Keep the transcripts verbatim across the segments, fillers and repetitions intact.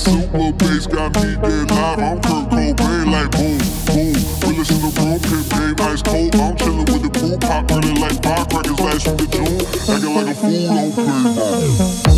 super bass got me dead live. I'm Kurt Cobain like boom, boom. Realest in the room, pimp game ice cold. I'm chillin' with the crew, pop burning like firecrackers last week of June. Acting like a fool, don't play ball.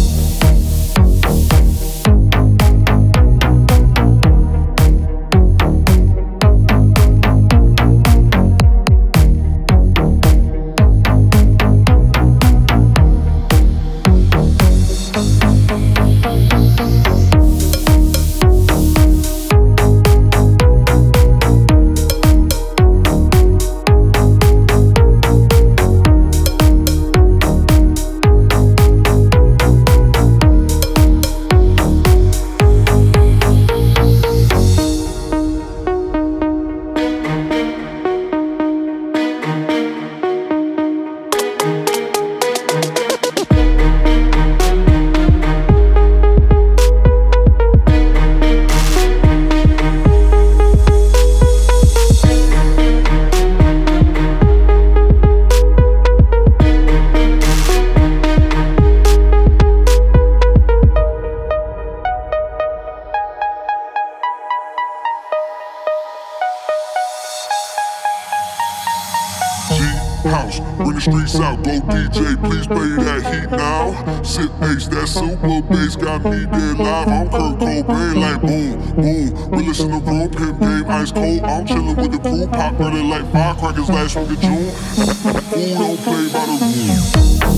House, bring the streets out, go D J, please play that heat now. Sit bass, that super bass got me dead live. I'm Kurt Cobain like boom, boom. Realest in the room, pimp game ice cold. I'm chillin' with the crew, pop burning like firecrackers last week of June. Fool don't play by the rules.